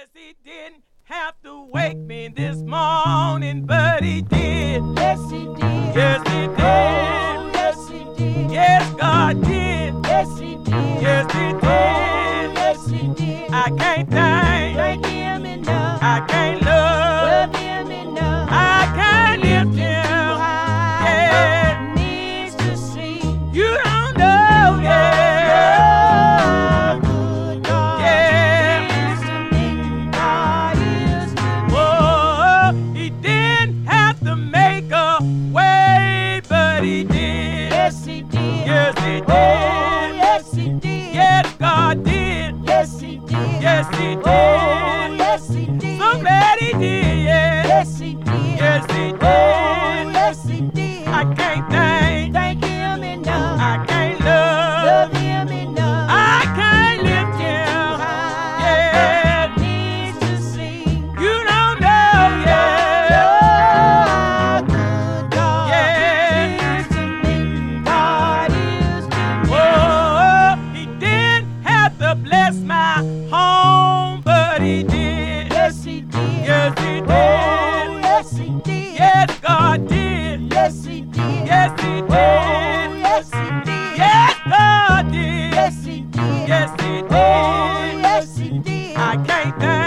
he didn't have to wake me this morning, but he did. Yes, he did. Yes, he did. Oh, yes, he did. Yes, God did. Yes, he did. Yes, he did. Oh, yes, he did. I can't thank Him enough. I can't love. Love him enough. I can't lift him. Yeah. Needs to see. You don't know, yeah. Good God Yeah. is to me. God is to me. Oh, he didn't have to make a way, but he did. Yes, he did. Yes, he did. Oh, yes, he did. Yes, God did. Yes, he did. Yes, he did. Oh, yes, he did. So glad he did, yeah. Yes, he did. Yes, he did. Oh, yes, he did. I can't thank Him enough. I can't love. Love him enough. I can't lift him. Yeah. Needs to see. You don't know, yeah. Oh, good God Yeah. is to me. God is to me. Oh, he didn't have to bless my home, but he did. Yes, he did. Yes, he did. Oh, yes, he did. Yes, God did. Yes, he did. Yes, he Oh, did. yes, he did. Yes, God did. Yes, he did. Yes, he Oh, did. yes, he did. I can't thank